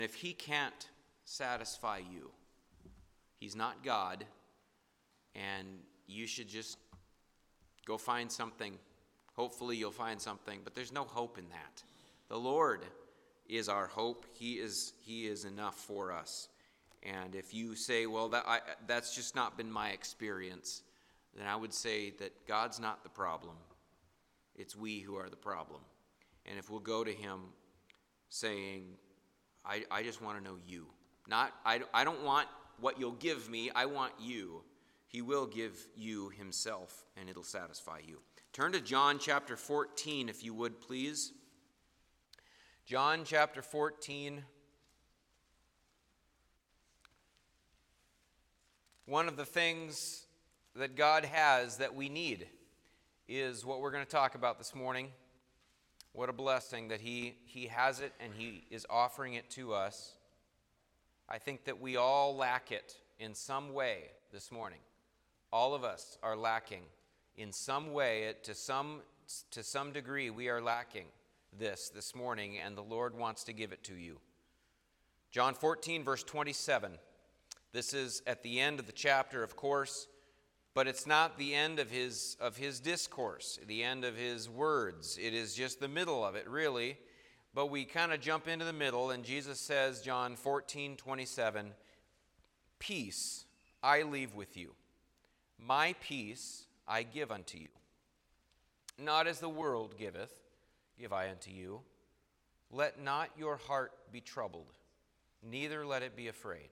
If he can't satisfy you, he's not God, and you should just go find something. Hopefully you'll find something, but there's no hope in that. The Lord is our hope. He is enough for us. And if you say, well, that's just not been my experience, then I would say that God's not the problem. It's we who are the problem. And if we'll go to him saying, I just want to know you. I don't want what you'll give me. I want you. He will give you himself, and it'll satisfy you. Turn to John chapter 14, if you would, please. John chapter 14. One of the things that God has that we need is what we're going to talk about this morning. What a blessing that he has it and he is offering it to us. I think that we all lack it in some way this morning. All of us are lacking in some way, to some degree, we are lacking this morning, and the Lord wants to give it to you. John 14, verse 27. This is at the end of the chapter, of course, but it's not the end of his discourse, the end of his words. It is just the middle of it, really. But we kind of jump into the middle, and Jesus says, John 14, 27, peace I leave with you. My peace I give unto you. Not as the world giveth, give I unto you. Let not your heart be troubled, neither let it be afraid.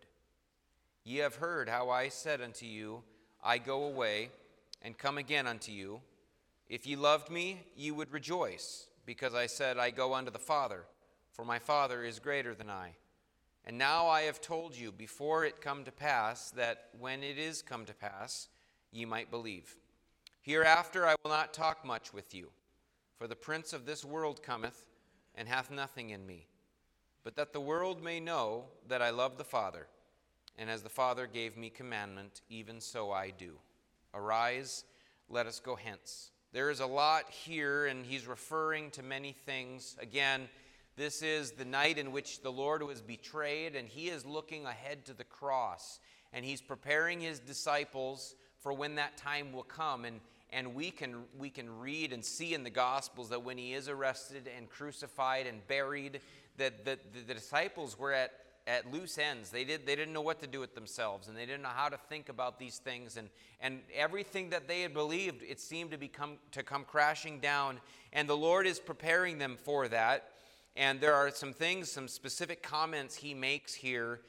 Ye have heard how I said unto you, I go away, and come again unto you. If ye loved me, ye would rejoice, because I said, I go unto the Father, for my Father is greater than I. And now I have told you before it come to pass, that when it is come to pass, ye might believe. Hereafter I will not talk much with you, for the prince of this world cometh, and hath nothing in me. But that the world may know that I love the Father, and as the Father gave me commandment, even so I do. Arise, let us go hence. There is a lot here, and he's referring to many things. Again, this is the night in which the Lord was betrayed, and he is looking ahead to the cross, and he's preparing his disciples for when that time will come. And we can read and see in the Gospels that when he is arrested and crucified and buried, that the disciples were at loose ends. They didn't know what to do with themselves, and they didn't know how to think about these things, and everything that they had believed, it seemed to come crashing down, and the Lord is preparing them for that. And there are some things, some specific comments he makes here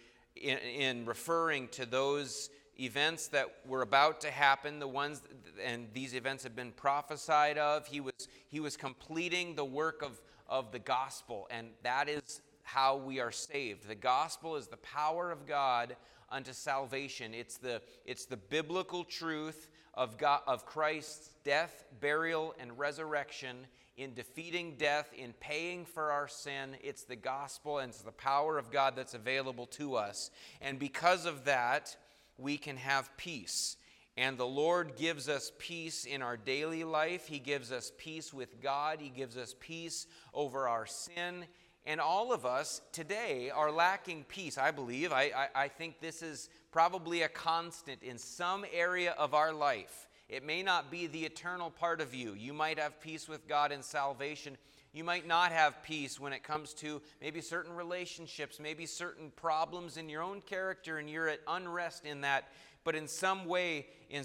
in referring to those events that were about to happen, the ones, and these events have been prophesied of. He was completing the work of the gospel, and that is how we are saved. The gospel is the power of God unto salvation. It's the biblical truth of Christ's death, burial, and resurrection in defeating death, in paying for our sin. It's the gospel, and it's the power of God that's available to us. And because of that, we can have peace. And the Lord gives us peace in our daily life. He gives us peace with God. He gives us peace over our sin. And all of us today are lacking peace, I believe. I think this is probably a constant in some area of our life. It may not be the eternal part of you. You might have peace with God in salvation. You might not have peace when it comes to maybe certain relationships, maybe certain problems in your own character, and you're at unrest in that. But in some way,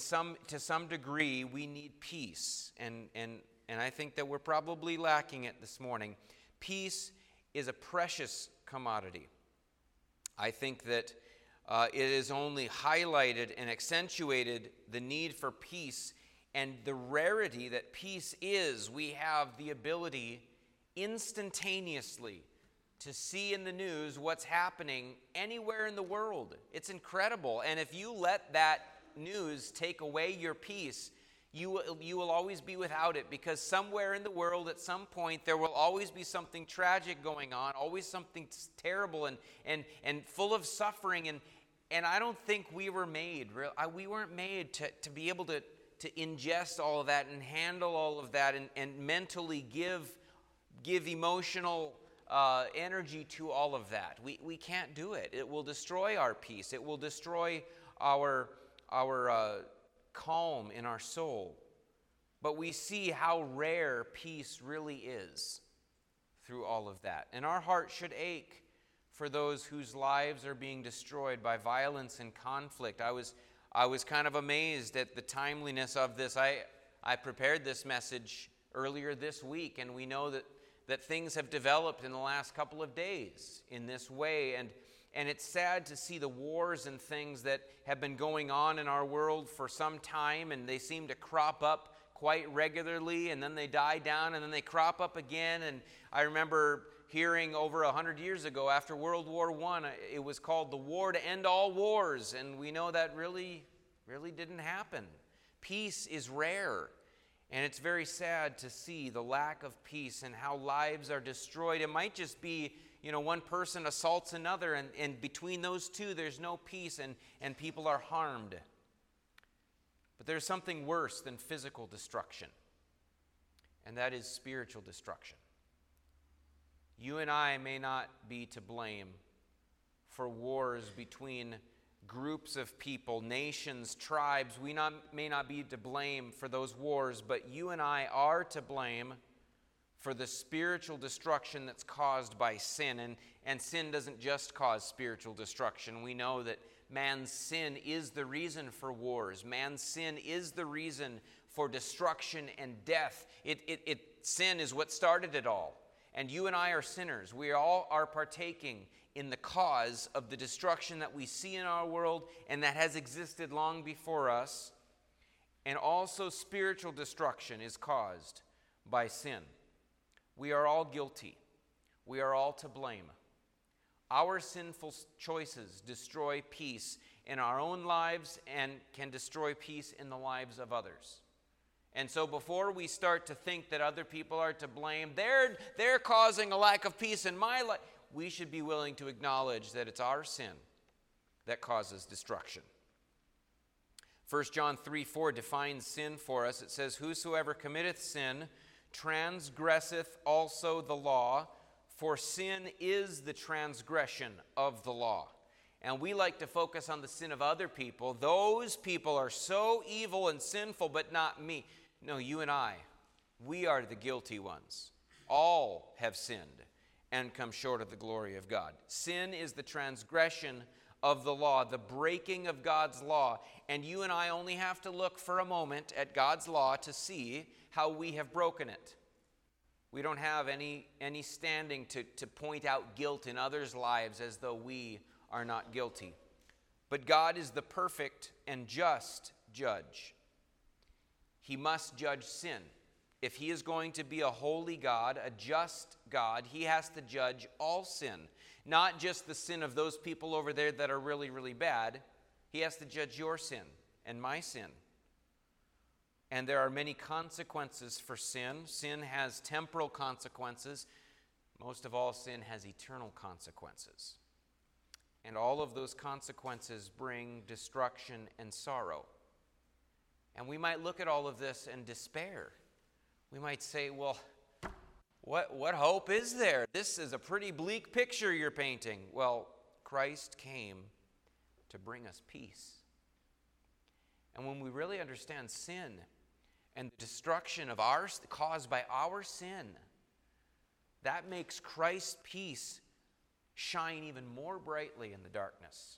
to some degree, we need peace. And I think that we're probably lacking it this morning. Peace is a precious commodity. I think that it has only highlighted and accentuated the need for peace and the rarity that peace is. We have the ability instantaneously to see in the news what's happening anywhere in the world. It's incredible. And if you let that news take away your peace, you will always be without it, because somewhere in the world at some point there will always be something tragic going on, always something terrible and full of suffering. And I don't think we were made, we weren't made to be able to ingest all of that and handle all of that and mentally give emotional energy to all of that. We can't do it. It will destroy our peace. It will destroy our calm in our soul. But we see how rare peace really is through all of that. And our heart should ache for those whose lives are being destroyed by violence and conflict. I was kind of amazed at the timeliness of this. I prepared this message earlier this week, and we know that things have developed in the last couple of days in this way. And it's sad to see the wars and things that have been going on in our world for some time, and they seem to crop up quite regularly, and then they die down, and then they crop up again. And I remember hearing over 100 years ago, after World War I, it was called the war to end all wars, and we know that really didn't happen. Peace is rare, and it's very sad to see the lack of peace and how lives are destroyed. It might just be, one person assaults another, and between those two, there's no peace, and people are harmed. But there's something worse than physical destruction, and that is spiritual destruction. You and I may not be to blame for wars between groups of people, nations, tribes. We may not be to blame for those wars, but you and I are to blame for the spiritual destruction that's caused by sin. And sin doesn't just cause spiritual destruction. We know that man's sin is the reason for wars. Man's sin is the reason for destruction and death. Sin is what started it all. And you and I are sinners. We all are partaking in the cause of the destruction that we see in our world and that has existed long before us. And also spiritual destruction is caused by sin. We are all guilty. We are all to blame. Our sinful choices destroy peace in our own lives and can destroy peace in the lives of others. And so before we start to think that other people are to blame, they're causing a lack of peace in my life, we should be willing to acknowledge that it's our sin that causes destruction. 1 John 3:4 defines sin for us. It says, "Whosoever committeth sin transgresseth also the law, for sin is the transgression of the law." And we like to focus on the sin of other people. Those people are so evil and sinful, but not me. No, you and I, we are the guilty ones. All have sinned and come short of the glory of God. Sin is the transgression of the law, the breaking of God's law. And you and I only have to look for a moment at God's law to see how we have broken it. We don't have any standing to point out guilt in others' lives as though we are not guilty. But God is the perfect and just judge. He must judge sin. If he is going to be a holy God, a just God, he has to judge all sin. Not just the sin of those people over there that are really, really bad. He has to judge your sin and my sin. And there are many consequences for sin. Sin has temporal consequences. Most of all, sin has eternal consequences. And all of those consequences bring destruction and sorrow. And we might look at all of this and despair. We might say, well, what hope is there? This is a pretty bleak picture you're painting. Well, Christ came to bring us peace. And when we really understand sin and the destruction of ours caused by our sin, that makes Christ's peace shine even more brightly in the darkness.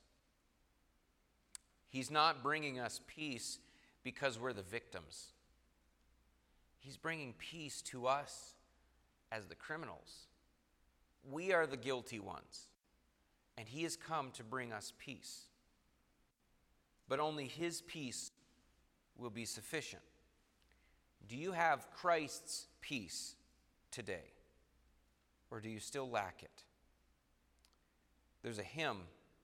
He's not bringing us peace because we're the victims. He's bringing peace to us as the criminals. We are the guilty ones, and he has come to bring us peace. But only his peace will be sufficient. Do you have Christ's peace today, or do you still lack it? There's a hymn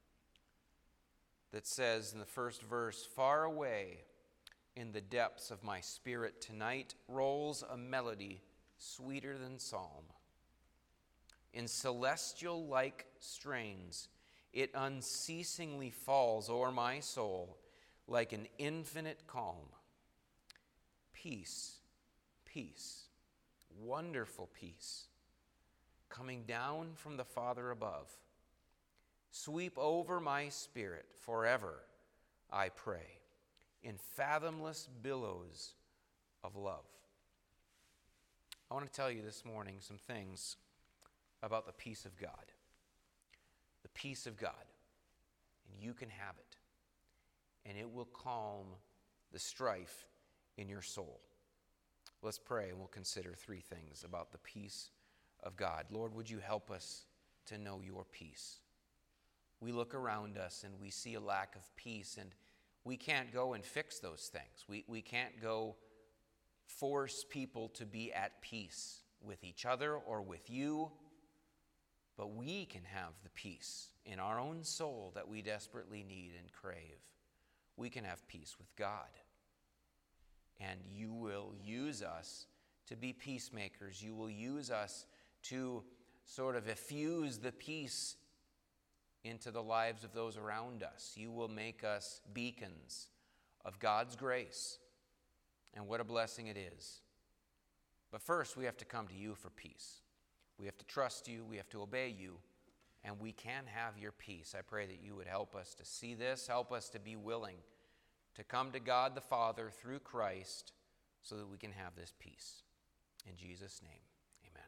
that says in the first verse, "Far away in the depths of my spirit tonight rolls a melody sweeter than psalm. In celestial-like strains, it unceasingly falls o'er my soul like an infinite calm. Peace, peace, wonderful peace, coming down from the Father above. Sweep over my spirit forever, I pray, in fathomless billows of love. I want to tell you this morning some things about the peace of God. The peace of God. And you can have it. And it will calm the strife in your soul. Let's pray and we'll consider three things about the peace of God. Lord, would you help us to know your peace? We look around us and we see a lack of peace, and we can't go and fix those things. We can't go force people to be at peace with each other or with you, but we can have the peace in our own soul that we desperately need and crave. We can have peace with God. And you will use us to be peacemakers. You will use us to sort of effuse the peace into the lives of those around us. You will make us beacons of God's grace. And what a blessing it is. But first, we have to come to you for peace. We have to trust you. We have to obey you. And we can have your peace. I pray that you would help us to see this. Help us to be willing to come to God the Father through Christ so that we can have this peace. In Jesus' name, amen.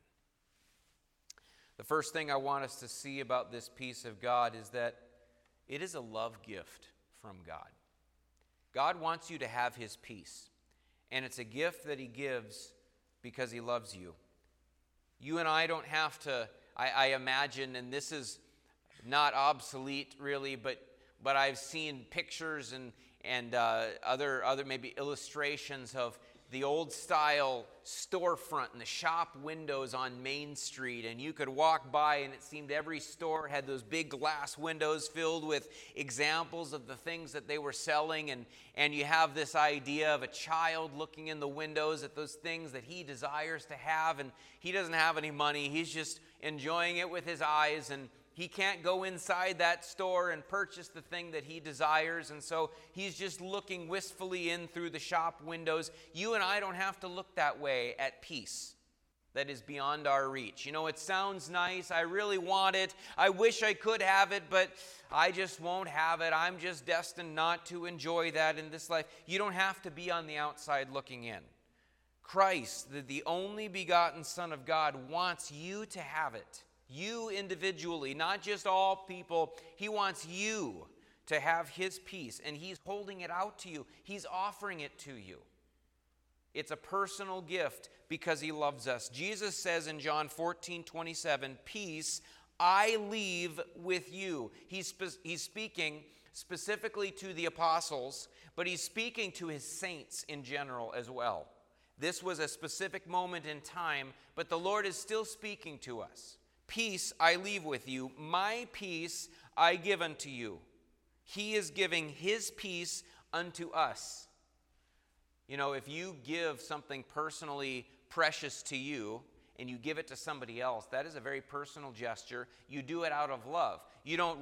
The first thing I want us to see about this peace of God is that it is a love gift from God. God wants you to have his peace, and it's a gift that he gives because he loves you. You and I don't have to, I imagine, and this is not obsolete really, but I've seen pictures and other maybe illustrations of the old style storefront and the shop windows on Main Street, and you could walk by and it seemed every store had those big glass windows filled with examples of the things that they were selling, and you have this idea of a child looking in the windows at those things that he desires to have, and he doesn't have any money. He's just enjoying it with his eyes, and he can't go inside that store and purchase the thing that he desires, and so he's just looking wistfully in through the shop windows. You and I don't have to look that way at peace that is beyond our reach. You know, it sounds nice. I really want it. I wish I could have it, but I just won't have it. I'm just destined not to enjoy that in this life. You don't have to be on the outside looking in. Christ, the only begotten Son of God, wants you to have it. You individually, not just all people. He wants you to have his peace, and he's holding it out to you. He's offering it to you. It's a personal gift because he loves us. Jesus says in John 14:27, "Peace I leave with you." He's speaking specifically to the apostles, but he's speaking to his saints in general as well. This was a specific moment in time, but the Lord is still speaking to us. Peace I leave with you, my peace I give unto you. He is giving his peace unto us. You know, if you give something personally precious to you and you give it to somebody else, that is a very personal gesture. You do it out of love. You don't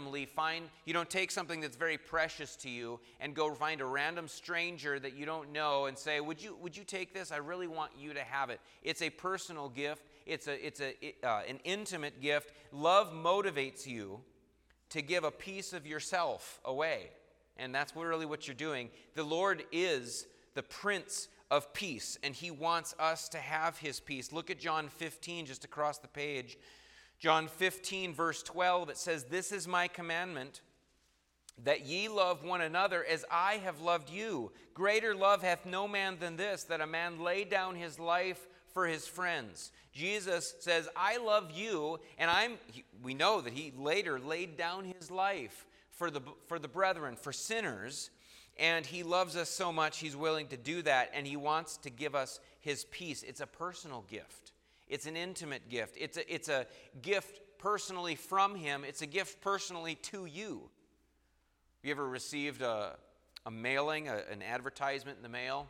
you don't take something that's very precious to you and go find a random stranger that you don't know and say, would you take this? I really want you to have it. It's a personal gift. It's an intimate gift. Love motivates you to give a piece of yourself away. And that's really what you're doing. The Lord is the Prince of Peace, and he wants us to have his peace. Look at John 15, just across the page. John 15, verse 12, it says, "This is my commandment, that ye love one another as I have loved you. Greater love hath no man than this, that a man lay down his life for his friends." Jesus says, I love you, and we know that he later laid down his life for the brethren, for sinners, and he loves us so much he's willing to do that, and he wants to give us his peace. It's a personal gift. It's an intimate gift. It's a gift personally from him. It's a gift personally to you. Have you ever received a mailing, an advertisement in the mail,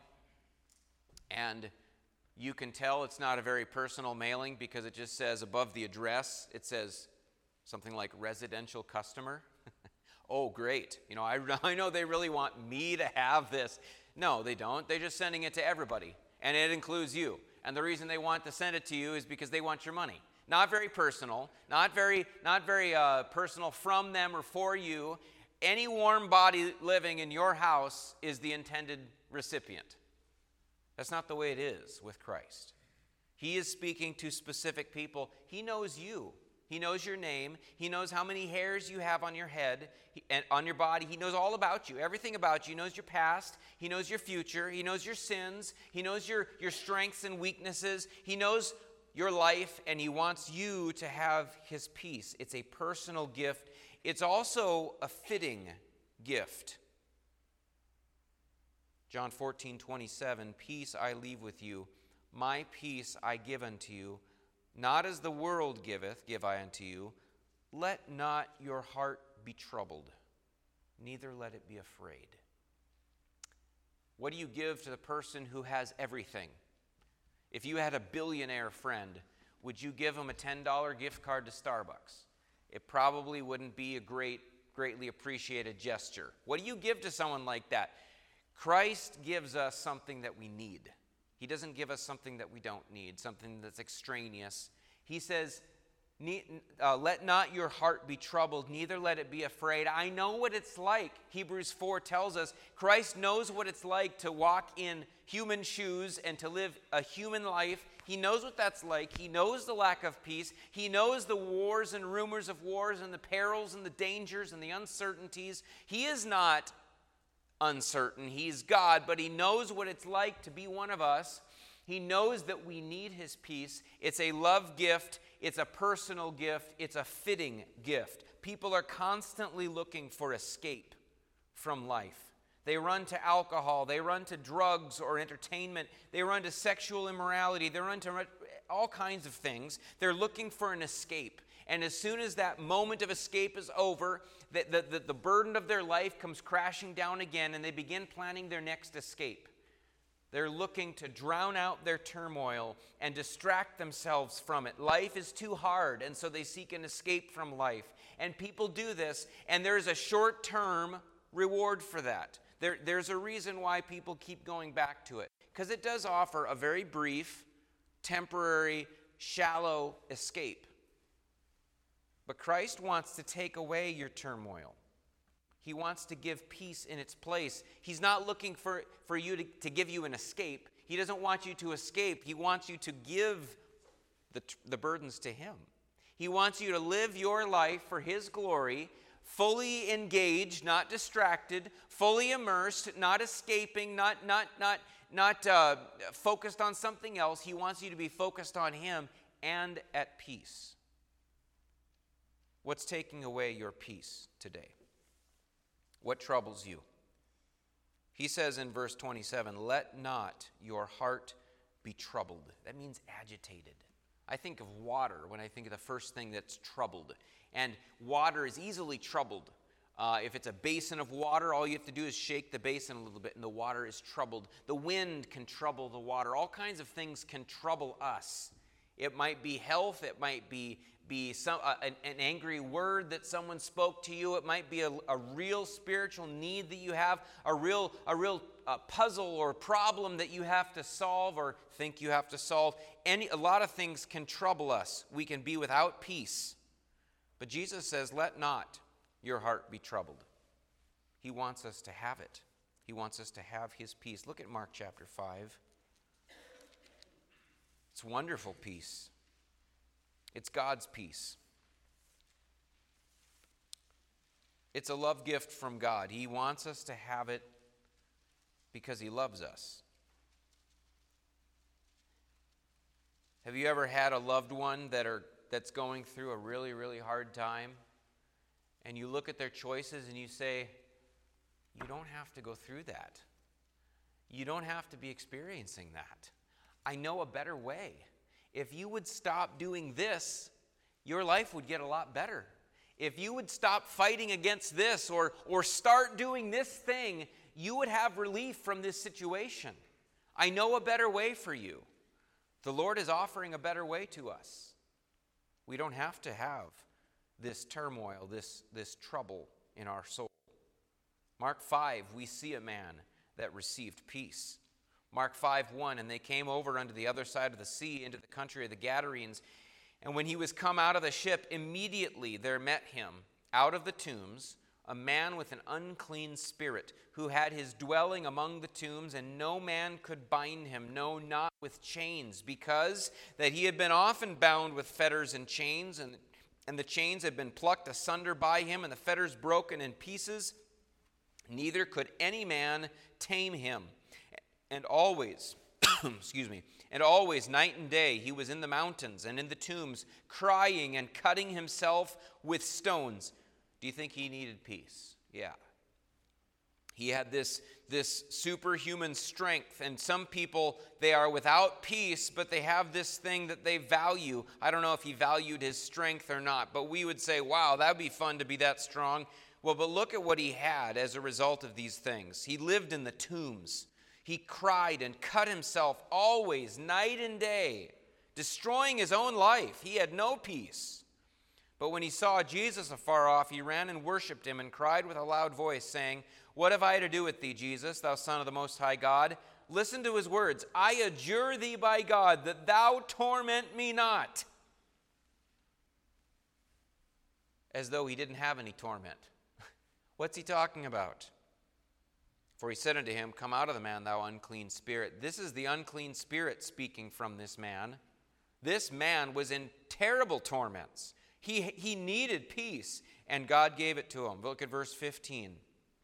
and you can tell it's not a very personal mailing because it just says above the address, it says something like residential customer? Oh, great. You know, I know they really want me to have this. No, they don't. They're just sending it to everybody, and it includes you. And the reason they want to send it to you is because they want your money. not very personal, not very personal from them or for you. Any warm body living in your house is the intended recipient. That's not the way it is with Christ. He is speaking to specific people. He knows you. He knows your name. He knows how many hairs you have on your head and on your body. He knows all about you, everything about you. He knows your past. He knows your future. He knows your sins. He knows your strengths and weaknesses. He knows your life, and he wants you to have his peace. It's a personal gift. It's also a fitting gift. John 14:27, peace I leave with you, my peace I give unto you. Not as the world giveth, give I unto you. Let not your heart be troubled, neither let it be afraid. What do you give to the person who has everything? If you had a billionaire friend, would you give him a $10 gift card to Starbucks? It probably wouldn't be a greatly appreciated gesture. What do you give to someone like that? Christ gives us something that we need. He doesn't give us something that we don't need, something that's extraneous. He says, let not your heart be troubled, neither let it be afraid. I know what it's like. Hebrews 4 tells us Christ knows what it's like to walk in human shoes and to live a human life. He knows what that's like. He knows the lack of peace. He knows the wars and rumors of wars and the perils and the dangers and the uncertainties. He is not uncertain. He's God, but he knows what it's like to be one of us. He knows that we need his peace. It's a love gift. It's a personal gift. It's a fitting gift. People are constantly looking for escape from life. They run to alcohol. They run to drugs or entertainment. They run to sexual immorality. They run to all kinds of things. They're looking for an escape. And as soon as that moment of escape is over, the burden of their life comes crashing down again, and they begin planning their next escape. They're looking to drown out their turmoil and distract themselves from it. Life is too hard, and so they seek an escape from life. And people do this, and there's a short-term reward for that. There's a reason why people keep going back to it, because it does offer a very brief, temporary, shallow escape. But Christ wants to take away your turmoil. He wants to give peace in its place. He's not looking for you to give you an escape. He doesn't want you to escape. He wants you to give the burdens to him. He wants you to live your life for his glory, fully engaged, not distracted, fully immersed, not escaping, not focused on something else. He wants you to be focused on him and at peace. What's taking away your peace today? What troubles you? He says in verse 27, let not your heart be troubled. That means agitated. I think of water when I think of the first thing that's troubled. And water is easily troubled. If it's a basin of water, all you have to do is shake the basin a little bit and the water is troubled. The wind can trouble the water. All kinds of things can trouble us. It might be health. It might be an angry word that someone spoke to you. It might be a real spiritual need that you have, a real puzzle or problem that you have to solve or think you have to solve. A lot of things can trouble us. We can be without peace. But Jesus says, let not your heart be troubled. He wants us to have it. He wants us to have his peace. Look at Mark chapter 5. It's wonderful peace. It's God's peace. It's a love gift from God. He wants us to have it because he loves us. Have you ever had a loved one that's going through a really, really hard time? And you look at their choices and you say, you don't have to go through that. You don't have to be experiencing that. I know a better way. If you would stop doing this, your life would get a lot better. If you would stop fighting against this or start doing this thing, you would have relief from this situation. I know a better way for you. The Lord is offering a better way to us. We don't have to have this turmoil, this trouble in our soul. Mark 5, we see a man that received peace. Mark 5:1, and they came over unto the other side of the sea into the country of the Gadarenes. And when he was come out of the ship, immediately there met him out of the tombs a man with an unclean spirit, who had his dwelling among the tombs, and no man could bind him, no, not with chains, because that he had been often bound with fetters and chains, and the chains had been plucked asunder by him, and the fetters broken in pieces. Neither could any man tame him. And always, and always, night and day, he was in the mountains and in the tombs, crying and cutting himself with stones. Do you think he needed peace? Yeah. He had this superhuman strength, and some people, they are without peace, but they have this thing that they value. I don't know if he valued his strength or not, but we would say, wow, that would be fun to be that strong. Well, but look at what he had as a result of these things. He lived in the tombs. He cried and cut himself always, night and day, destroying his own life. He had no peace. But when he saw Jesus afar off, he ran and worshipped him and cried with a loud voice, saying, What have I to do with thee, Jesus, thou Son of the Most High God? Listen to his words. I adjure thee by God that thou torment me not. As though he didn't have any torment. What's he talking about? For he said unto him, Come out of the man, thou unclean spirit. This is the unclean spirit speaking from this man. This man was in terrible torments. He needed peace, and God gave it to him. Look at verse 15.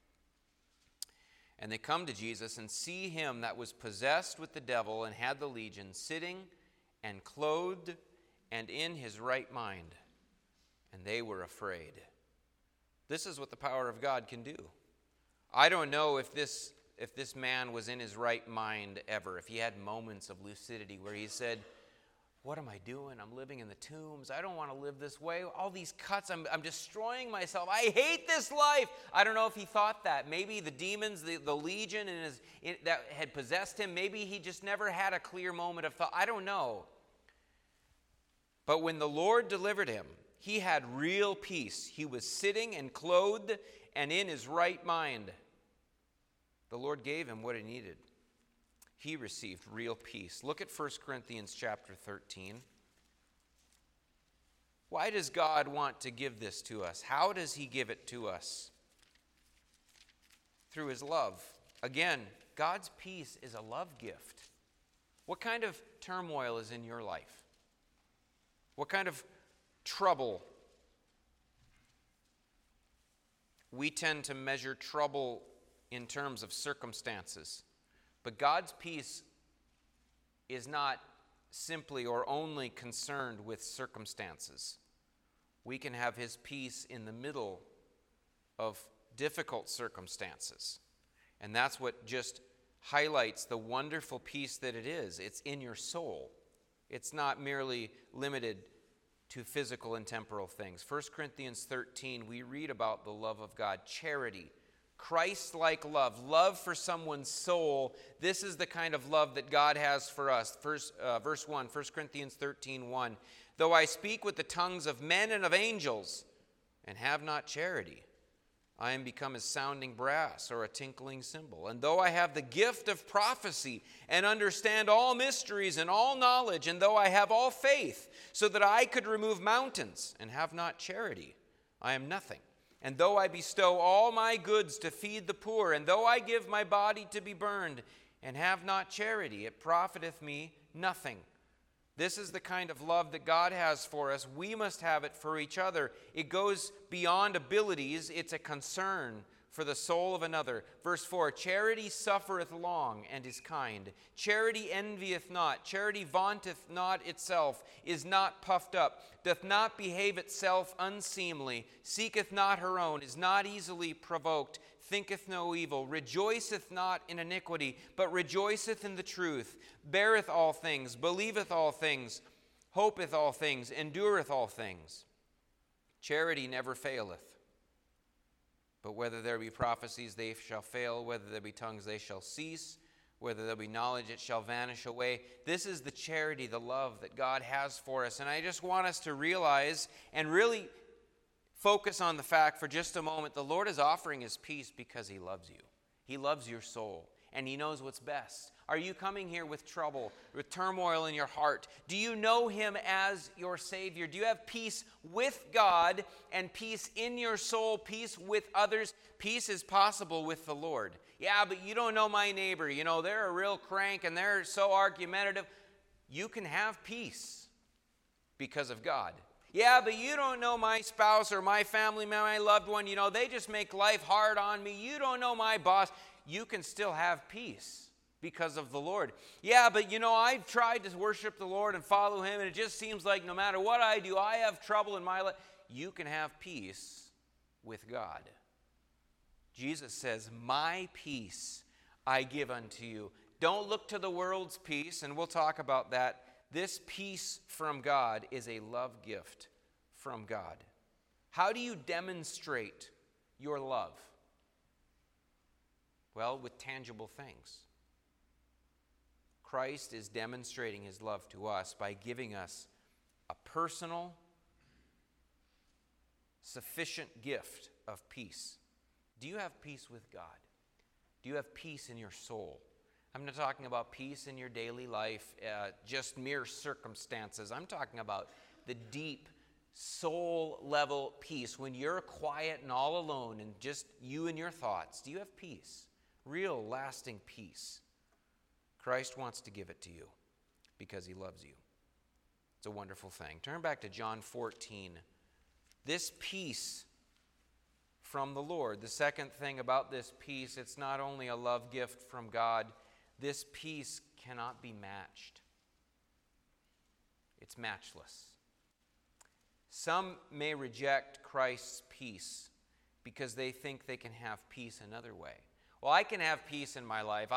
And they come to Jesus and see him that was possessed with the devil and had the legion, sitting and clothed and in his right mind. And they were afraid. This is what the power of God can do. I don't know if this man was in his right mind ever, if he had moments of lucidity where he said, what am I doing? I'm living in the tombs. I don't want to live this way. All these cuts, I'm destroying myself. I hate this life. I don't know if he thought that. Maybe the demons, the legion that had possessed him, maybe he just never had a clear moment of thought. I don't know. But when the Lord delivered him, he had real peace. He was sitting and clothed and in his right mind. The Lord gave him what he needed. He received real peace. Look at 1 Corinthians chapter 13. Why does God want to give this to us? How does he give it to us? Through his love. Again, God's peace is a love gift. What kind of turmoil is in your life? What kind of trouble? We tend to measure trouble in terms of circumstances. But God's peace is not simply or only concerned with circumstances. We can have his peace in the middle of difficult circumstances. And that's what just highlights the wonderful peace that it is. It's in your soul. It's not merely limited to physical and temporal things. 1 Corinthians 13, we read about the love of God, charity, Christ-like love for someone's soul. This is the kind of love that God has for us. Verse 1, 1 Corinthians 13:1. Though I speak with the tongues of men and of angels, and have not charity, I am become as sounding brass or a tinkling cymbal. And though I have the gift of prophecy, and understand all mysteries and all knowledge, and though I have all faith, so that I could remove mountains, and have not charity, I am nothing. And though I bestow all my goods to feed the poor, and though I give my body to be burned, and have not charity, it profiteth me nothing. This is the kind of love that God has for us. We must have it for each other. It goes beyond abilities. It's a concern for the soul of another. Verse 4, charity suffereth long and is kind. Charity envieth not. Charity vaunteth not itself, is not puffed up, doth not behave itself unseemly, seeketh not her own, is not easily provoked, thinketh no evil, rejoiceth not in iniquity, but rejoiceth in the truth, beareth all things, believeth all things, hopeth all things, endureth all things. Charity never faileth. But whether there be prophecies, they shall fail. Whether there be tongues, they shall cease. Whether there be knowledge, it shall vanish away. This is the charity, the love that God has for us. And I just want us to realize and really focus on the fact for just a moment, the Lord is offering his peace because he loves you. He loves your soul, and he knows what's best. Are you coming here with trouble, with turmoil in your heart? Do you know him as your Savior? Do you have peace with God and peace in your soul, peace with others? Peace is possible with the Lord. Yeah, but you don't know my neighbor. You know, they're a real crank and they're so argumentative. You can have peace because of God. Yeah, but you don't know my spouse or my family, my loved one. You know, they just make life hard on me. You don't know my boss. You can still have peace because of the Lord. Yeah, but you know, I've tried to worship the Lord and follow him, and it just seems like no matter what I do, I have trouble in my life. You can have peace with God. Jesus says, my peace I give unto you. Don't look to the world's peace, and we'll talk about that. This peace from God is a love gift from God. How do you demonstrate your love? Well, with tangible things. Christ is demonstrating his love to us by giving us a personal, sufficient gift of peace. Do you have peace with God? Do you have peace in your soul? I'm not talking about peace in your daily life, just mere circumstances. I'm talking about the deep soul-level peace when you're quiet and all alone and just you and your thoughts. Do you have peace? Real, lasting peace. Christ wants to give it to you because he loves you. It's a wonderful thing. Turn back to John 14. This peace from the Lord. The second thing about this peace, it's not only a love gift from God, this peace cannot be matched. It's matchless. Some may reject Christ's peace because they think they can have peace another way. Well, I can have peace in my life.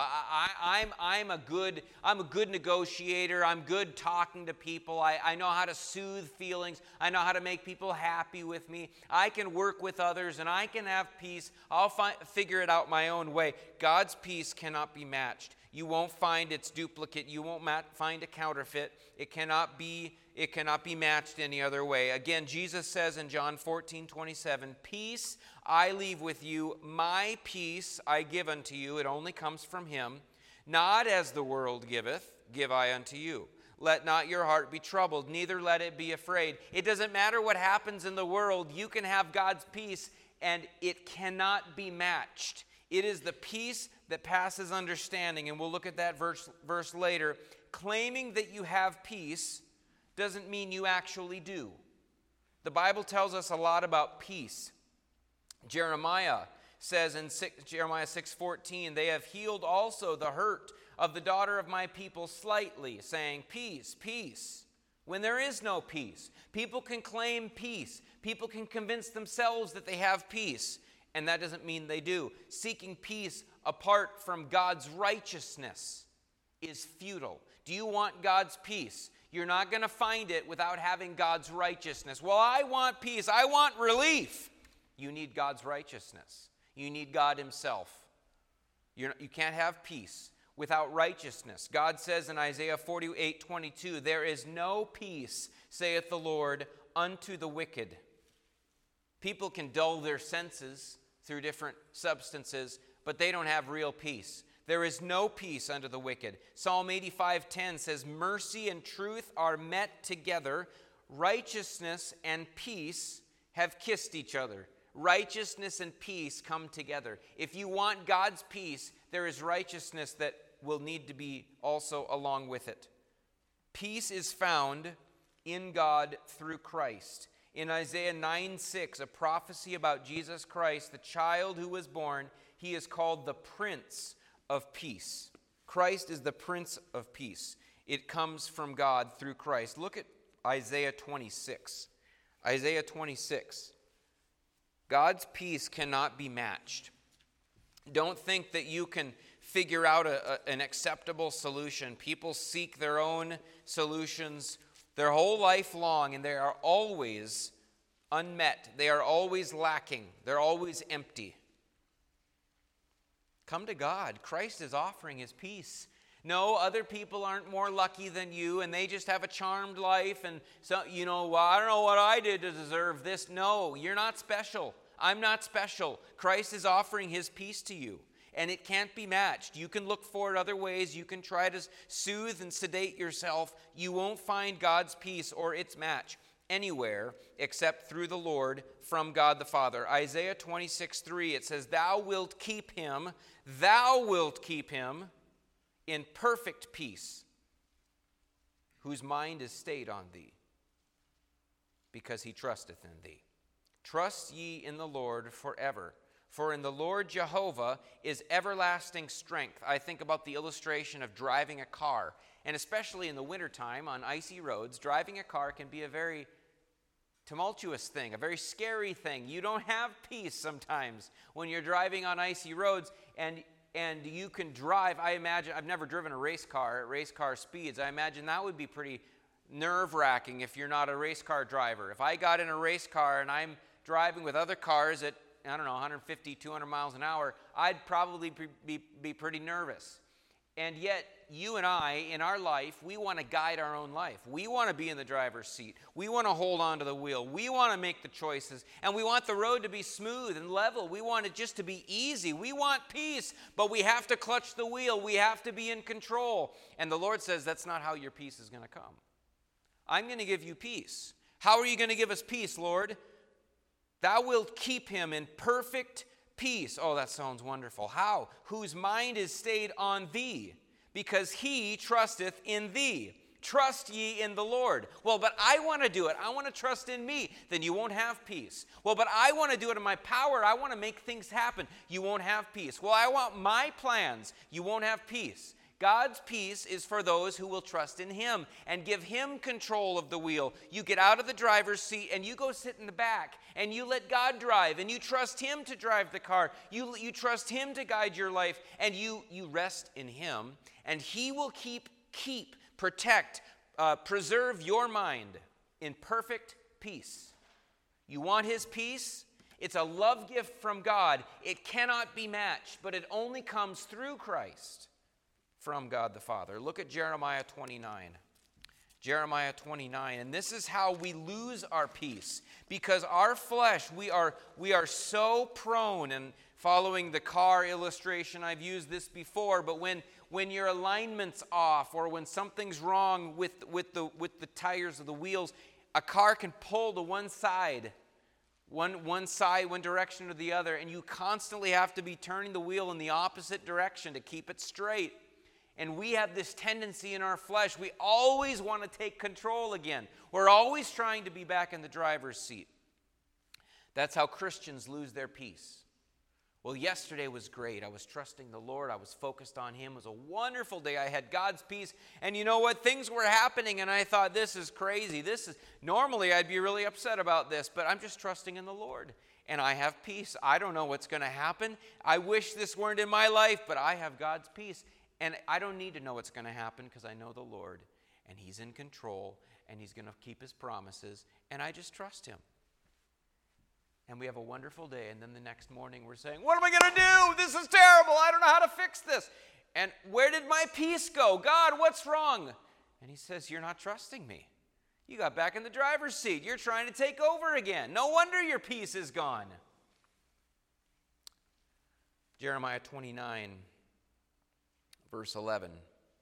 I'm a good negotiator. I'm good talking to people. I know how to soothe feelings. I know how to make people happy with me. I can work with others, and I can have peace. I'll figure it out my own way. God's peace cannot be matched. You won't find its duplicate. You won't find a counterfeit. It cannot be matched any other way. Again, Jesus says in John 14:27, peace I leave with you, my peace I give unto you. It only comes from him. Not as the world giveth, give I unto you. Let not your heart be troubled, neither let it be afraid. It doesn't matter what happens in the world. You can have God's peace, and it cannot be matched. It is the peace that passes understanding, and we'll look at that verse later. Claiming that you have peace doesn't mean you actually do. The Bible tells us a lot about peace. Jeremiah says in Jeremiah 6:14, they have healed also the hurt of the daughter of my people slightly, saying, peace, peace, when there is no peace. People can claim peace. People can convince themselves that they have peace, and that doesn't mean they do. Seeking peace apart from God's righteousness is futile. Do you want God's peace? You're not going to find it without having God's righteousness. Well, I want peace. I want relief. You need God's righteousness. You need God himself. You can't have peace without righteousness. God says in Isaiah 48:22, there is no peace, saith the Lord, unto the wicked. People can dull their senses through different substances, but they don't have real peace. There is no peace unto the wicked. Psalm 85:10 says, mercy and truth are met together. Righteousness and peace have kissed each other. Righteousness and peace come together. If you want God's peace, there is righteousness that will need to be also along with it. Peace is found in God through Christ. In Isaiah 9:6, a prophecy about Jesus Christ, the child who was born, he is called the Prince of Peace. Christ is the Prince of Peace. It comes from God through Christ. Look at Isaiah 26. Isaiah 26. God's peace cannot be matched. Don't think that you can figure out an acceptable solution. People seek their own solutions their whole life long, and they are always unmet. They are always lacking. They're always empty. Come to God. Christ is offering his peace. No, other people aren't more lucky than you, and they just have a charmed life, and so, well, I don't know what I did to deserve this. No, you're not special. I'm not special. Christ is offering his peace to you. and it can't be matched. You can look for it other ways. You can try to soothe and sedate yourself. You won't find God's peace or its match anywhere except through the Lord from God the Father. Isaiah 26:3, it says, thou wilt keep him in perfect peace, whose mind is stayed on thee, because he trusteth in thee. Trust ye in the Lord forever, for in the Lord Jehovah is everlasting strength. I think about the illustration of driving a car, and especially in the wintertime on icy roads, driving a car can be a very tumultuous thing, a very scary thing. You don't have peace sometimes when you're driving on icy roads, and you can drive. I imagine, I've never driven a race car at race car speeds. I imagine that would be pretty nerve-wracking if you're not a race car driver. If I got in a race car and I'm driving with other cars at, 150, 200 miles an hour, I'd probably be pretty nervous. And yet, you and I, in our life, we want to guide our own life. We want to be in the driver's seat. We want to hold on to the wheel. We want to make the choices. And we want the road to be smooth and level. We want it just to be easy. We want peace, but we have to clutch the wheel. We have to be in control. And the Lord says that's not how your peace is going to come. I'm going to give you peace. How are you going to give us peace, Lord? Thou wilt keep him in perfect peace. Oh, that sounds wonderful. How? Whose mind is stayed on thee, because he trusteth in thee. Trust ye in the Lord. Well, but I want to do it. I want to trust in me. Then you won't have peace. Well, but I want to do it in my power. I want to make things happen. You won't have peace. Well, I want my plans. You won't have peace. God's peace is for those who will trust in him and give him control of the wheel. You get out of the driver's seat and you go sit in the back and you let God drive and you trust him to drive the car. You trust him to guide your life, and you rest in him, and he will keep, protect, preserve your mind in perfect peace. You want his peace? It's a love gift from God. It cannot be matched, but it only comes through Christ from God the Father. Look at Jeremiah 29. Jeremiah 29. And this is how we lose our peace. Because our flesh, we are so prone, and following the car illustration, I've used this before, but when your alignment's off, or when something's wrong with the tires of the wheels, a car can pull to one side, one side, one direction or the other, and you constantly have to be turning the wheel in the opposite direction to keep it straight. And we have this tendency in our flesh. We always want to take control again. We're always trying to be back in the driver's seat. That's how Christians lose their peace. Well, yesterday was great. I was trusting the Lord. I was focused on him. It was a wonderful day. I had God's peace. And you know what? Things were happening, and I thought, this is crazy. Normally I'd be really upset about this, but I'm just trusting in the Lord. And I have peace. I don't know what's going to happen. I wish this weren't in my life, but I have God's peace. And I don't need to know what's going to happen, because I know the Lord, and he's in control, and he's going to keep his promises, and I just trust him. And we have a wonderful day, and then the next morning we're saying, what am I going to do? This is terrible. I don't know how to fix this. And where did my peace go? God, what's wrong? And he says, you're not trusting me. You got back in the driver's seat. You're trying to take over again. No wonder your peace is gone. Jeremiah 29. Verse 11,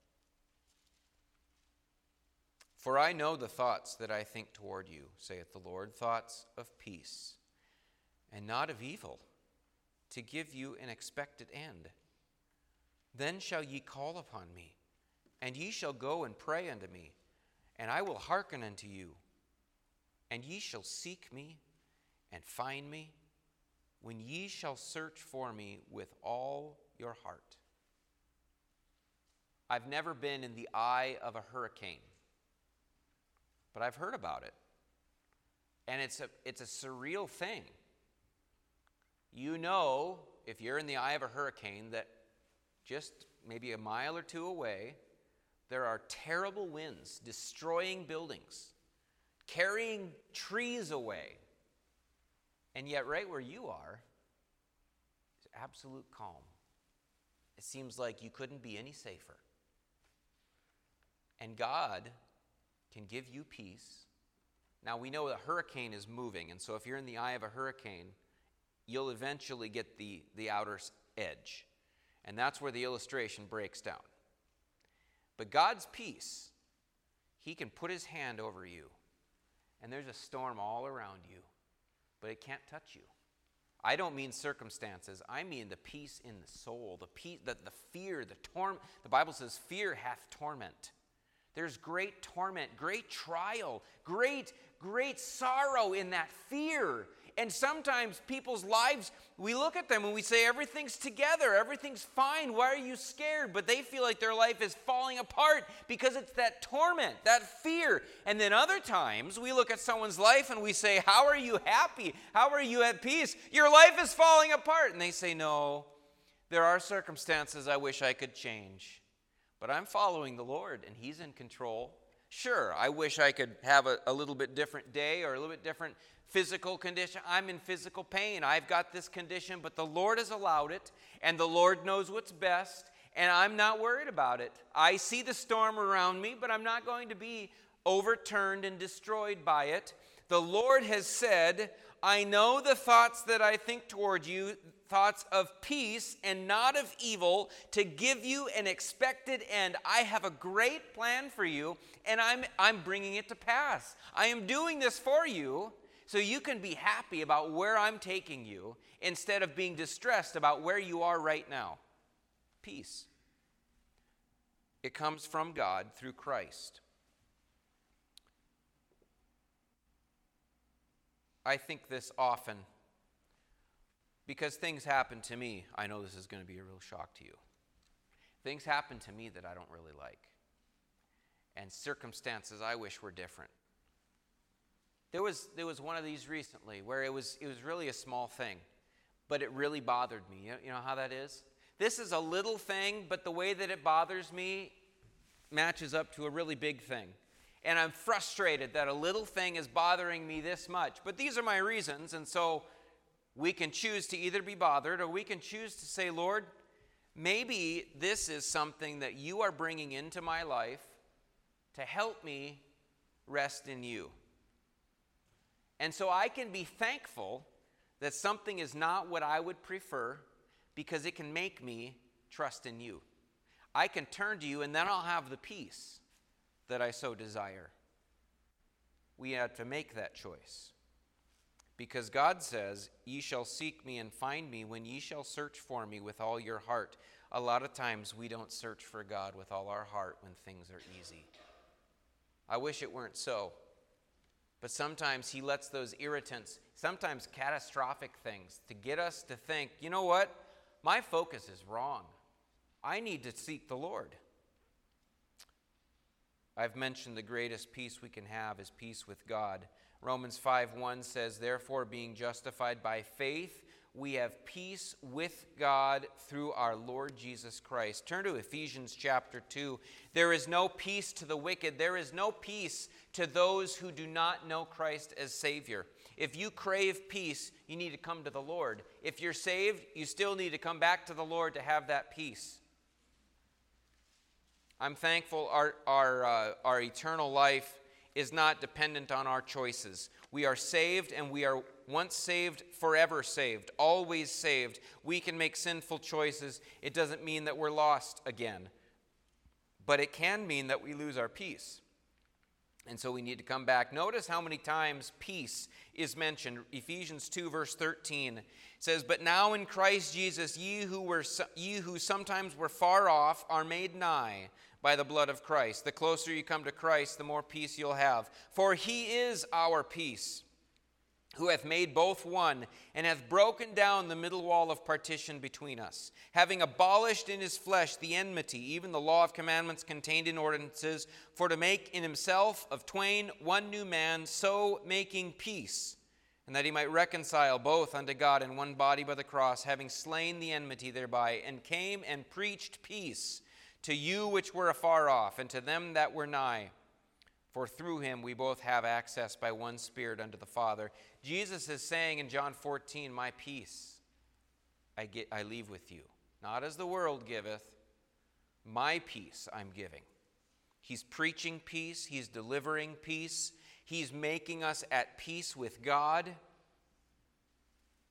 for I know the thoughts that I think toward you, saith the Lord, thoughts of peace, and not of evil, to give you an expected end. Then shall ye call upon me, and ye shall go and pray unto me, and I will hearken unto you. And ye shall seek me and find me, when ye shall search for me with all your heart. I've never been in the eye of a hurricane, but I've heard about it. And it's a surreal thing. You know, if you're in the eye of a hurricane, that just maybe a mile or two away, there are terrible winds destroying buildings, carrying trees away. And yet right where you are is absolute calm. It seems like you couldn't be any safer. And God can give you peace. Now, we know a hurricane is moving, and so if you're in the eye of a hurricane, you'll eventually get the outer edge. And that's where the illustration breaks down. But God's peace, he can put his hand over you, and there's a storm all around you, but it can't touch you. I don't mean circumstances. I mean the peace in the soul, the peace, the fear, the torment. The Bible says fear hath torment. There's great torment, great trial, great sorrow in that fear. And sometimes people's lives, we look at them and we say, everything's together, everything's fine, why are you scared? But they feel like their life is falling apart because it's that torment, that fear. And then other times, we look at someone's life and we say, how are you happy? How are you at peace? Your life is falling apart. And they say, no, there are circumstances I wish I could change. But I'm following the Lord and he's in control. Sure, I wish I could have a little bit different day or a little bit different physical condition. I'm in physical pain. I've got this condition, but the Lord has allowed it, and the Lord knows what's best, and I'm not worried about it. I see the storm around me, but I'm not going to be overturned and destroyed by it. The Lord has said, I know the thoughts that I think toward you, thoughts of peace and not of evil, to give you an expected end. I have a great plan for you, and I'm bringing it to pass. I am doing this for you, so you can be happy about where I'm taking you instead of being distressed about where you are right now. Peace. It comes from God through Christ. I think this often because things happen to me. I know this is going to be a real shock to you. Things happen to me that I don't really like. And circumstances I wish were different. There was one of these recently where it was really a small thing, but it really bothered me. You know how that is? This is a little thing, but the way that it bothers me matches up to a really big thing. And I'm frustrated that a little thing is bothering me this much. But these are my reasons, and so we can choose to either be bothered or we can choose to say, Lord, maybe this is something that you are bringing into my life to help me rest in you. And so I can be thankful that something is not what I would prefer because it can make me trust in you. I can turn to you and then I'll have the peace that I so desire. We have to make that choice. Because God says, ye shall seek me and find me when ye shall search for me with all your heart. A lot of times we don't search for God with all our heart when things are easy. I wish it weren't so. But sometimes he lets those irritants, sometimes catastrophic things, to get us to think, you know what? My focus is wrong. I need to seek the Lord. I've mentioned the greatest peace we can have is peace with God. Romans 5:1 says, therefore, being justified by faith, we have peace with God through our Lord Jesus Christ. Turn to Ephesians chapter 2. There is no peace to the wicked. There is no peace to those who do not know Christ as Savior. If you crave peace, you need to come to the Lord. If you're saved, you still need to come back to the Lord to have that peace. I'm thankful our eternal life is not dependent on our choices. We are saved, and we are once saved, forever saved, always saved. We can make sinful choices. It doesn't mean that we're lost again. But it can mean that we lose our peace. And so we need to come back. Notice how many times peace is mentioned. Ephesians 2, verse 13 says, but now in Christ Jesus, ye who sometimes were far off are made nigh by the blood of Christ. The closer you come to Christ, the more peace you'll have. For he is our peace, who hath made both one, and hath broken down the middle wall of partition between us, having abolished in his flesh the enmity, even the law of commandments contained in ordinances, for to make in himself of twain one new man, so making peace, and that he might reconcile both unto God in one body by the cross, having slain the enmity thereby, and came and preached peace to you which were afar off, and to them that were nigh. For through him we both have access by one Spirit unto the Father. Jesus is saying in John 14, my peace I leave with you. Not as the world giveth, my peace I'm giving. He's preaching peace. He's delivering peace. He's making us at peace with God.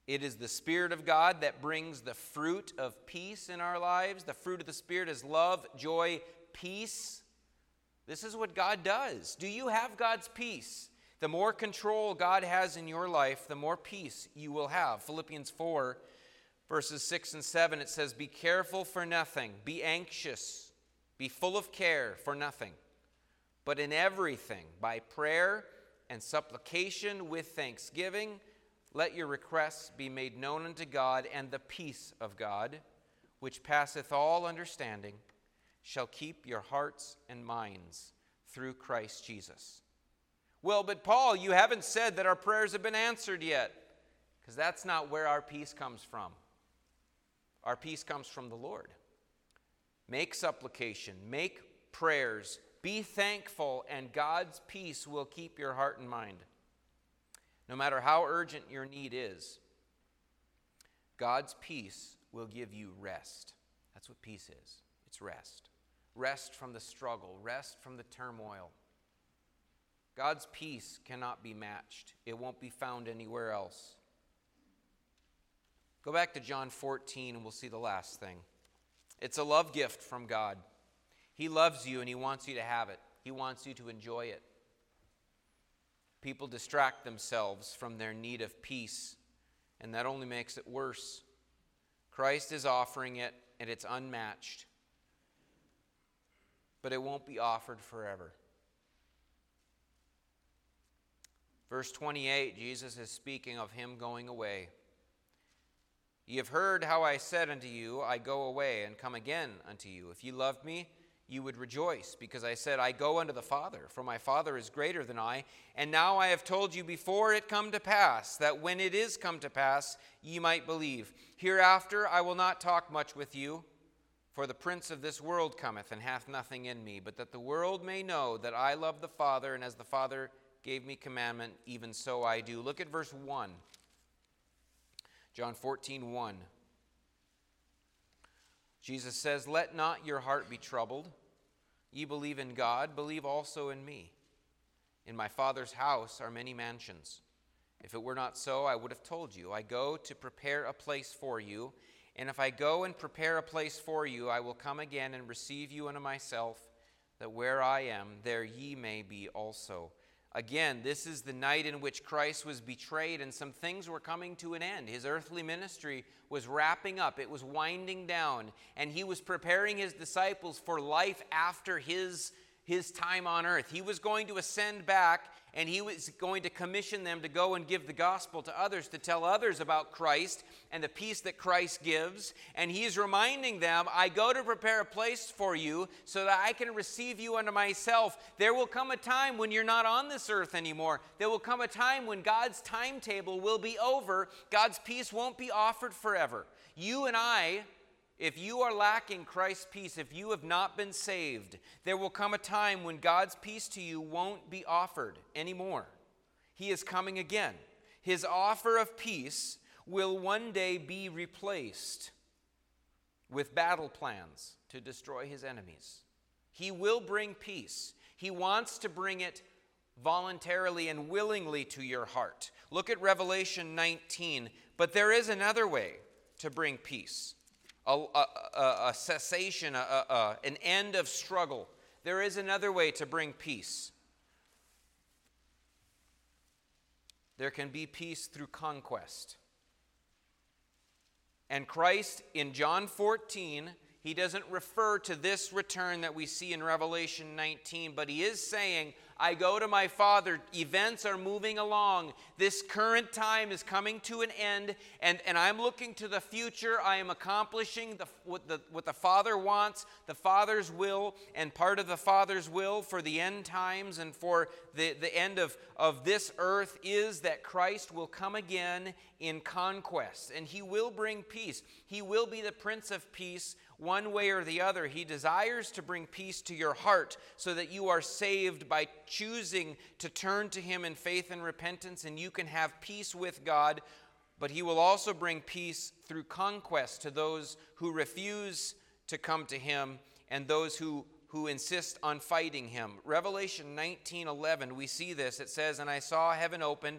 It is the Spirit of God that brings the fruit of peace in our lives. The fruit of the Spirit is love, joy, peace. This is what God does. Do you have God's peace? The more control God has in your life, the more peace you will have. Philippians 4, verses 6 and 7, it says, "Be careful for nothing, be anxious, be full of care for nothing, but in everything, by prayer and supplication with thanksgiving, let your requests be made known unto God, and the peace of God, which passeth all understanding, shall keep your hearts and minds through Christ Jesus." Well, but Paul, you haven't said that our prayers have been answered yet, because that's not where our peace comes from. Our peace comes from the Lord. Make supplication, make prayers, be thankful, and God's peace will keep your heart and mind. No matter how urgent your need is, God's peace will give you rest. That's what peace is. It's rest. Rest from the struggle, rest from the turmoil. God's peace cannot be matched. It won't be found anywhere else. Go back to John 14 and we'll see the last thing. It's a love gift from God. He loves you and He wants you to have it. He wants you to enjoy it. People distract themselves from their need of peace, and that only makes it worse. Christ is offering it, and it's unmatched. But it won't be offered forever. Verse 28, Jesus is speaking of Him going away. "Ye have heard how I said unto you, I go away and come again unto you. If ye loved me, you would rejoice, because I said, I go unto the Father, for my Father is greater than I. And now I have told you before it come to pass, that when it is come to pass, ye might believe. Hereafter I will not talk much with you, for the prince of this world cometh, and hath nothing in me, but that the world may know that I love the Father, and as the Father gave me commandment, even so I do." Look at verse 1. John 14:1. Jesus says, "Let not your heart be troubled. Ye believe in God, believe also in me. In my Father's house are many mansions. If it were not so, I would have told you. I go to prepare a place for you. And if I go and prepare a place for you, I will come again and receive you unto myself, that where I am, there ye may be also." Again, this is the night in which Christ was betrayed, and some things were coming to an end. His earthly ministry was wrapping up. It was winding down, and He was preparing His disciples for life after His time on earth. He was going to ascend back, and He was going to commission them to go and give the gospel to others, to tell others about Christ and the peace that Christ gives. And He's reminding them, I go to prepare a place for you so that I can receive you unto myself. There will come a time when you're not on this earth anymore. There will come a time when God's timetable will be over. God's peace won't be offered forever. You and I, if you are lacking Christ's peace, if you have not been saved, there will come a time when God's peace to you won't be offered anymore. He is coming again. His offer of peace will one day be replaced with battle plans to destroy His enemies. He will bring peace. He wants to bring it voluntarily and willingly to your heart. Look at Revelation 19. But there is another way to bring peace. A cessation, an end of struggle. There is another way to bring peace. There can be peace through conquest. And Christ, in John 14, He doesn't refer to this return that we see in Revelation 19, but He is saying, I go to my Father. Events are moving along. This current time is coming to an end, and I'm looking to the future. I am accomplishing what the Father wants, the Father's will, and part of the Father's will for the end times and for the end of this earth is that Christ will come again in conquest, and He will bring peace. He will be the Prince of Peace one way or the other. He desires to bring peace to your heart so that you are saved by choosing to turn to Him in faith and repentance, and you can have peace with God. But He will also bring peace through conquest to those who refuse to come to Him and those who insist on fighting Him. Revelation 19:11, we see this. It says, "And I saw heaven opened,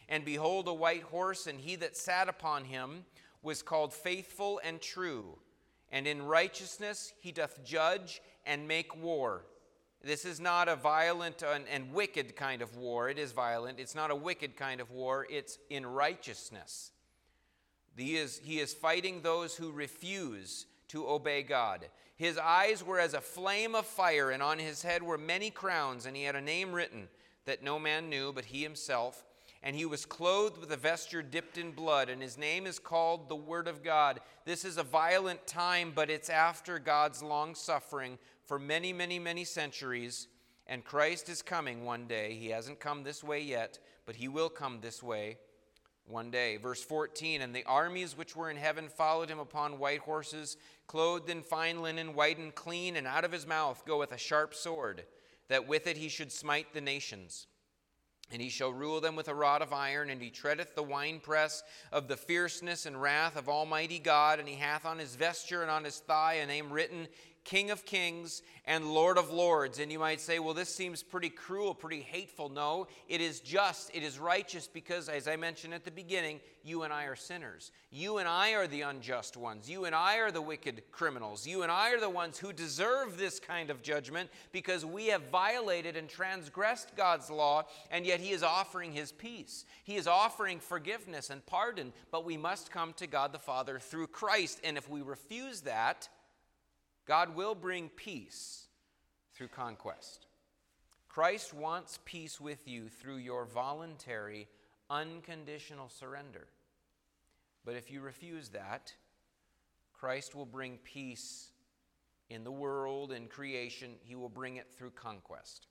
And behold, a white horse, and he that sat upon him was called Faithful and True. And in righteousness he doth judge and make war. This is not a violent and wicked kind of war. It is violent. It's not a wicked kind of war. It's in righteousness. He is fighting those who refuse to obey God. His eyes were as a flame of fire, and on his head were many crowns, and he had a name written that no man knew but he himself. And he was clothed with a vesture dipped in blood, and his name is called the Word of God. This is a violent time, but it's after God's long suffering for many, many, many centuries. And Christ is coming one day. He hasn't come this way yet, but he will come this way one day. Verse 14, and the armies which were in heaven followed him upon white horses, clothed in fine linen, white and clean, and out of his mouth goeth a sharp sword, that with it he should smite the nations. And he shall rule them with a rod of iron, and he treadeth the winepress of the fierceness and wrath of Almighty God. And he hath on his vesture and on his thigh a name written, King of Kings and Lord of Lords. And you might say, well, this seems pretty cruel, pretty hateful. No, it is just, it is righteous, because, as I mentioned at the beginning, you and I are sinners. You and I are the unjust ones. You and I are the wicked criminals. You and I are the ones who deserve this kind of judgment because we have violated and transgressed God's law, and yet he is offering his peace. He is offering forgiveness and pardon, but we must come to God the Father through Christ. And if we refuse that, God will bring peace through conquest. Christ wants peace with you through your voluntary, unconditional surrender. But if you refuse that, Christ will bring peace in the world, in creation. He will bring it through conquest.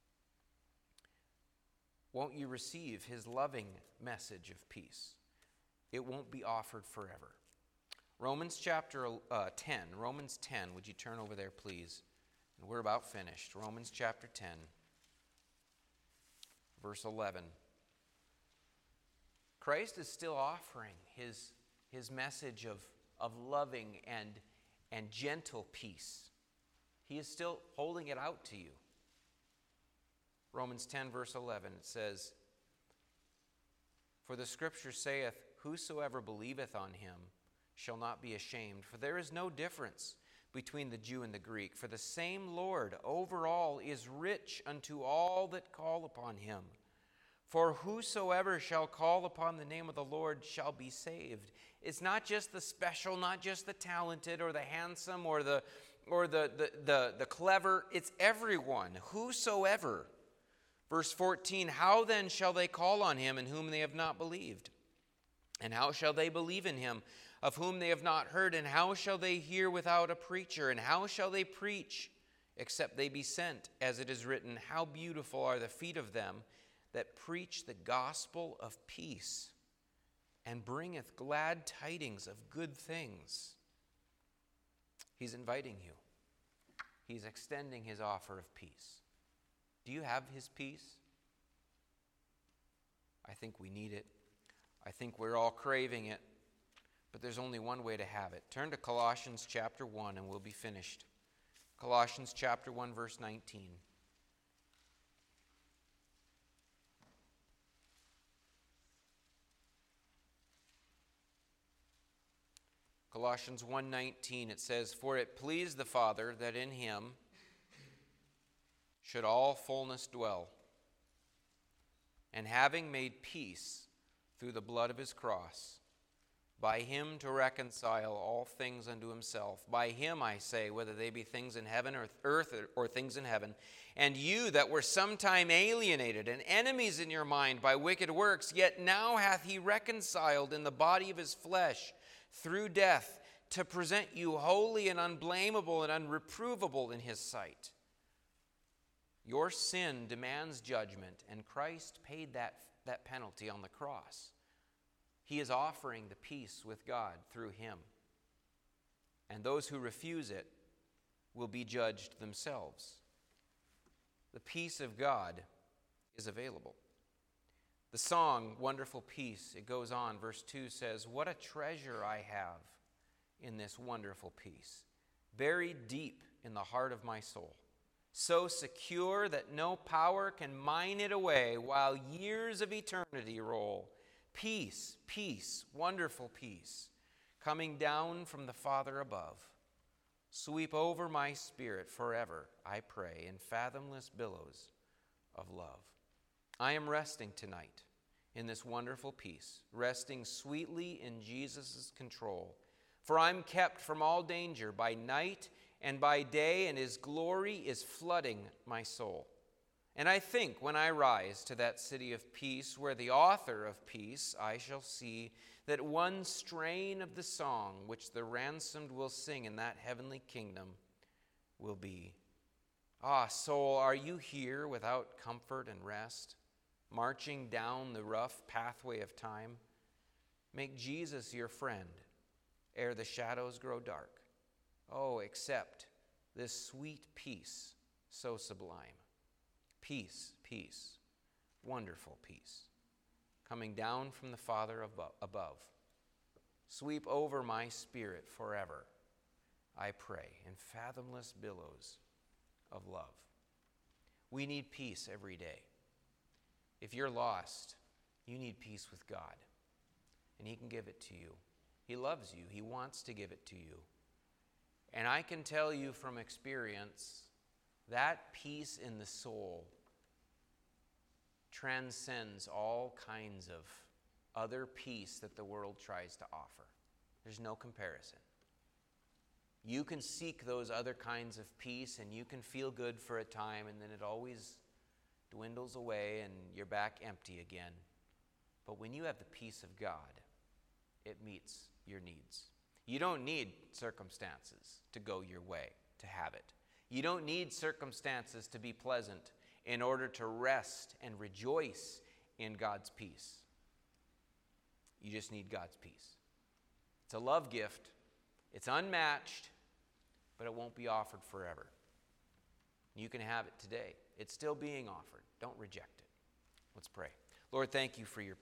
Won't you receive his loving message of peace? It won't be offered forever. Romans chapter 10. Romans 10. Would you turn over there, please? And we're about finished. Romans chapter 10, verse 11. Christ is still offering his message of loving and gentle peace. He is still holding it out to you. Romans 10, verse 11, it says, For the scripture saith, Whosoever believeth on him shall not be ashamed. For there is no difference between the Jew and the Greek. For the same Lord over all is rich unto all that call upon him. For whosoever shall call upon the name of the Lord shall be saved. It's not just the special, not just the talented or the handsome or the clever. It's everyone, whosoever. Verse 14, How then shall they call on him in whom they have not believed? And how shall they believe in him of whom they have not heard? And how shall they hear without a preacher? And how shall they preach except they be sent? As it is written, How beautiful are the feet of them that preach the gospel of peace, and bringeth glad tidings of good things. He's inviting you. He's extending his offer of peace. Do you have his peace? I think we need it. I think we're all craving it. But there's only one way to have it. Turn to Colossians chapter 1 and we'll be finished. Colossians chapter 1, verse 19. Colossians 1:19, it says, For it pleased the Father that in him should all fullness dwell, and having made peace through the blood of his cross, by him to reconcile all things unto himself. By him, I say, whether they be things in heaven or earth or things in heaven. And you that were sometime alienated and enemies in your mind by wicked works, yet now hath he reconciled in the body of his flesh through death, to present you holy and unblameable and unreprovable in his sight. Your sin demands judgment, and Christ paid that penalty on the cross. He is offering the peace with God through him. And those who refuse it will be judged themselves. The peace of God is available. The song, Wonderful Peace, it goes on. Verse 2 says, What a treasure I have in this wonderful peace, buried deep in the heart of my soul. so secure that no power can mine it away while years of eternity roll. Peace, peace, wonderful peace, coming down from the Father above. Sweep over my spirit forever, I pray, in fathomless billows of love. I am resting tonight in this wonderful peace, resting sweetly in Jesus' control. For I'm kept from all danger by night and by day, and his glory is flooding my soul. And I think when I rise to that city of peace, where the author of peace I shall see, that one strain of the song which the ransomed will sing in that heavenly kingdom will be, ah, soul, are you here without comfort and rest, marching down the rough pathway of time? Make Jesus your friend ere the shadows grow dark. Oh, accept this sweet peace so sublime. Peace, peace, wonderful peace, coming down from the Father above. Sweep over my spirit forever, I pray, in fathomless billows of love. We need peace every day. If you're lost, you need peace with God, and he can give it to you. He loves you. He wants to give it to you. And I can tell you from experience, that peace in the soul transcends all kinds of other peace that the world tries to offer. There's no comparison. You can seek those other kinds of peace, and you can feel good for a time, and then it always dwindles away and you're back empty again. But when you have the peace of God, it meets your needs. You don't need circumstances to go your way, to have it. You don't need circumstances to be pleasant in order to rest and rejoice in God's peace. You just need God's peace. It's a love gift. It's unmatched, but it won't be offered forever. You can have it today. It's still being offered. Don't reject it. Let's pray. Lord, thank you for your